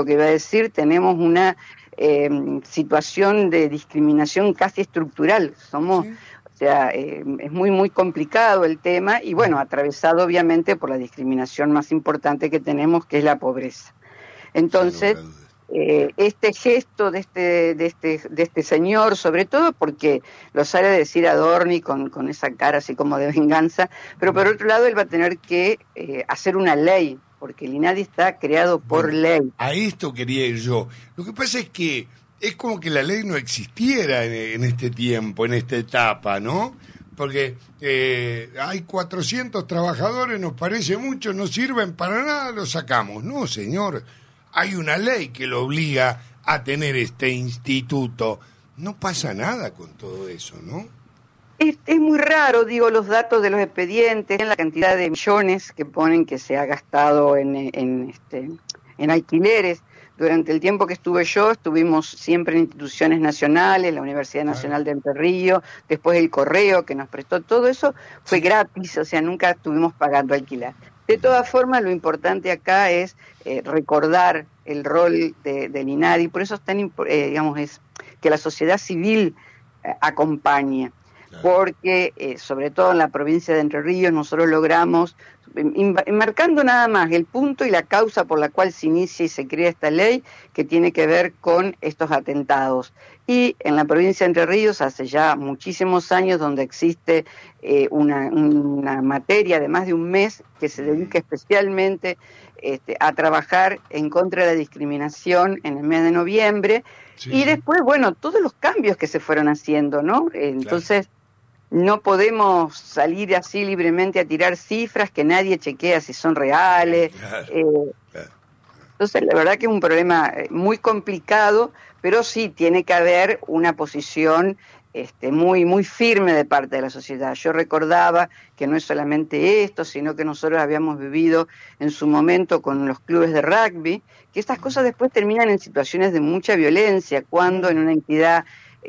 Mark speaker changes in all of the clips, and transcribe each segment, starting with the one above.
Speaker 1: esto que iba a decir, tenemos una situación de discriminación casi estructural. Somos,
Speaker 2: Sí.
Speaker 1: o sea, es muy, muy complicado el tema y bueno, atravesado obviamente por la discriminación más importante que tenemos, que es la pobreza.
Speaker 2: Sin lugar
Speaker 1: Entonces,
Speaker 2: a dudas.
Speaker 1: este gesto de este señor, sobre todo porque lo sale a decir Adorni con esa cara así como de venganza, pero por otro lado él va a tener que hacer una ley, porque el INADI está creado por
Speaker 2: Bueno,
Speaker 1: ley.
Speaker 2: a esto quería ir yo. Lo que pasa es que es como que la ley no existiera en este tiempo, en esta etapa, ¿no? Porque hay 400 trabajadores, nos parece mucho, no sirven para nada, los sacamos. No, señor, hay una ley que lo obliga a tener este instituto. No pasa nada con todo eso, ¿no?
Speaker 1: Es muy raro, digo, los datos de los expedientes, en la cantidad de millones que ponen que se ha gastado en alquileres. Durante el tiempo que estuve yo, estuvimos siempre en instituciones nacionales, la Universidad Nacional de Entre Ríos, después el Correo que nos prestó, todo eso fue gratis, o sea, nunca estuvimos pagando alquiler. De todas formas, lo importante acá es recordar el rol del INADI, por eso es tan, digamos, es que la sociedad civil acompañe. Porque, sobre todo en la provincia de Entre Ríos, nosotros logramos, enmarcando nada más el punto y la causa por la cual se inicia y se crea esta ley, que tiene que ver con estos atentados. Y en la provincia de Entre Ríos, hace ya muchísimos años, donde existe una materia de más de un mes que se dedica especialmente a trabajar en contra de la discriminación en el mes de noviembre. Sí. Y después, bueno, todos los cambios que se fueron haciendo, ¿no? Entonces, no podemos salir así libremente a tirar cifras que nadie chequea si son reales. Entonces, la verdad que es un problema muy complicado, pero sí tiene que haber una posición muy, muy firme de parte de la sociedad. Yo recordaba que no es solamente esto, sino que nosotros habíamos vivido en su momento con los clubes de rugby, que estas cosas después terminan en situaciones de mucha violencia, cuando en una entidad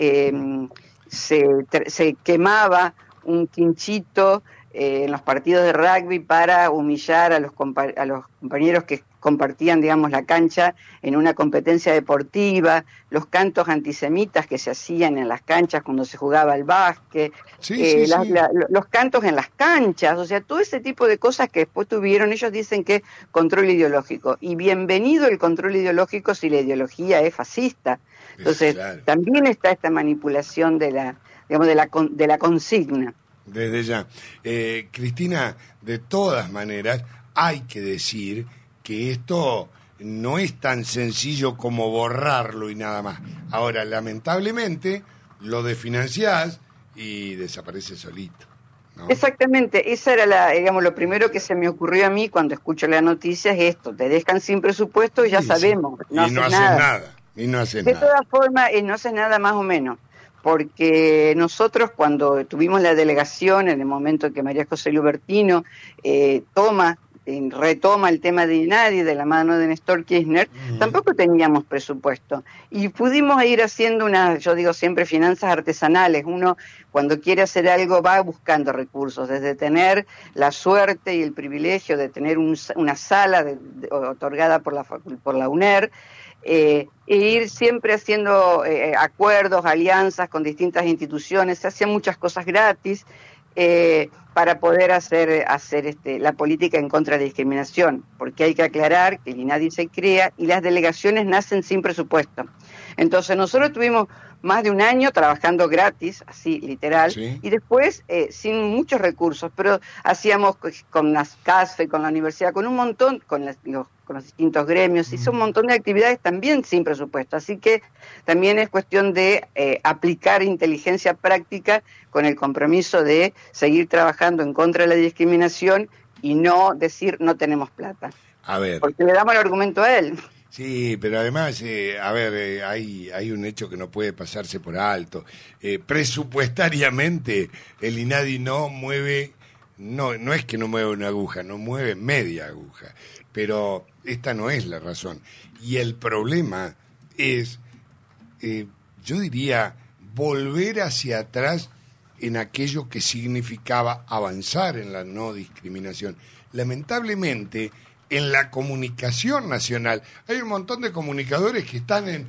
Speaker 1: se quemaba un quinchito en los partidos de rugby para humillar a los compañeros que compartían, digamos, la cancha en una competencia deportiva, los cantos antisemitas que se hacían en las canchas cuando se jugaba al básquet, los cantos en las canchas, o sea, todo ese tipo de cosas que después tuvieron, ellos dicen que control ideológico, y bienvenido el control ideológico si la ideología es fascista. Entonces, también está esta manipulación de la consigna.
Speaker 2: Desde ya. Cristina, de todas maneras, hay que decir que esto no es tan sencillo como borrarlo y nada más. Ahora, lamentablemente, lo desfinanciás y desaparece solito, ¿no?
Speaker 1: Exactamente, esa era lo primero que se me ocurrió a mí cuando escucho la noticia, es esto: te dejan sin presupuesto y ya sabemos, no haces nada. De todas formas, no haces nada más o menos, porque nosotros cuando tuvimos la delegación, en el momento en que María José Lubertino retoma el tema de INADI de la mano de Néstor Kirchner, tampoco teníamos presupuesto. Y pudimos ir haciendo yo digo siempre, finanzas artesanales. Uno, cuando quiere hacer algo, va buscando recursos, desde tener la suerte y el privilegio de tener una sala otorgada por la UNER, e ir siempre haciendo acuerdos, alianzas con distintas instituciones. Se hacían muchas cosas gratis para poder hacer la política en contra de la discriminación, porque hay que aclarar que el INADI se crea y las delegaciones nacen sin presupuesto. Entonces nosotros tuvimos más de un año trabajando gratis, así literal, sí. Y después sin muchos recursos, pero hacíamos con las CASFE, con la universidad, con un montón, con los distintos gremios, hizo un montón de actividades también sin presupuesto. Así que también es cuestión de aplicar inteligencia práctica con el compromiso de seguir trabajando en contra de la discriminación y no decir no tenemos plata.
Speaker 2: A ver.
Speaker 1: Porque le damos el argumento a él.
Speaker 2: Sí, pero además, hay un hecho que no puede pasarse por alto. Presupuestariamente, el INADI no es que no mueve una aguja, no mueve media aguja. Pero esta no es la razón. Y el problema es, yo diría, volver hacia atrás en aquello que significaba avanzar en la no discriminación. Lamentablemente, en la comunicación nacional. Hay un montón de comunicadores que están en,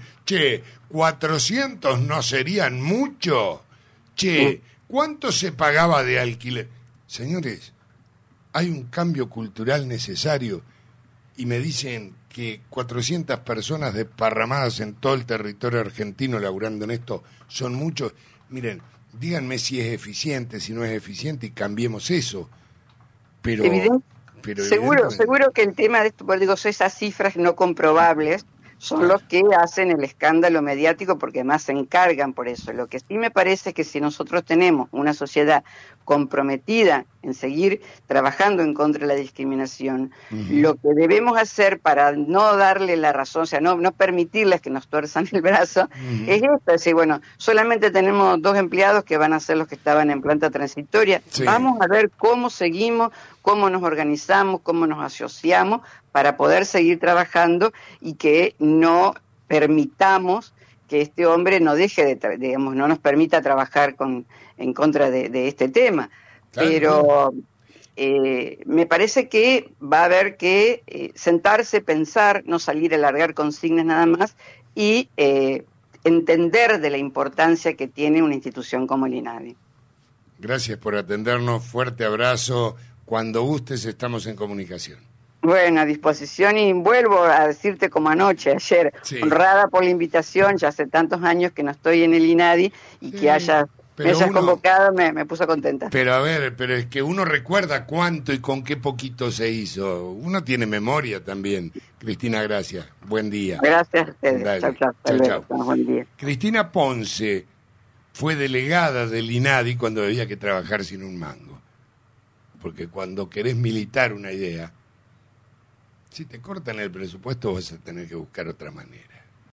Speaker 2: 400 no serían mucho. ¿Cuánto se pagaba de alquiler? Señores, hay un cambio cultural necesario y me dicen que 400 personas desparramadas en todo el territorio argentino laburando en esto son muchos. Miren, díganme si es eficiente, si no es eficiente y cambiemos eso. Pero
Speaker 1: seguro que el tema de esto, pues digo, esas cifras no comprobables son los que hacen el escándalo mediático porque además se encargan por eso. Lo que sí me parece es que si nosotros tenemos una sociedad comprometida en seguir trabajando en contra de la discriminación, lo que debemos hacer para no darle la razón, o sea, no permitirles que nos tuerzan el brazo, es esto, es decir, bueno, solamente tenemos 2 empleados que van a ser los que estaban en planta transitoria, vamos a ver cómo seguimos, cómo nos organizamos, cómo nos asociamos para poder seguir trabajando y que no permitamos que este hombre no deje de, digamos, no nos permita trabajar en contra de este tema. Claro. Pero me parece que va a haber que sentarse, pensar, no salir a largar consignas nada más y entender de la importancia que tiene una institución como el INADI.
Speaker 2: Gracias por atendernos, fuerte abrazo. Cuando gustes estamos en comunicación.
Speaker 1: Bueno, a disposición y vuelvo a decirte como anoche, ayer, honrada por la invitación, ya hace tantos años que no estoy en el INADI y que me hayas convocado me puso contenta.
Speaker 2: Pero a ver, pero es que uno recuerda cuánto y con qué poquito se hizo. Uno tiene memoria también. Cristina, gracias. Buen día.
Speaker 1: Gracias a ustedes. Chau. Buen día.
Speaker 2: Cristina Ponce fue delegada del INADI cuando había que trabajar sin un mango. Porque cuando querés militar una idea, si te cortan el presupuesto vas a tener que buscar otra manera.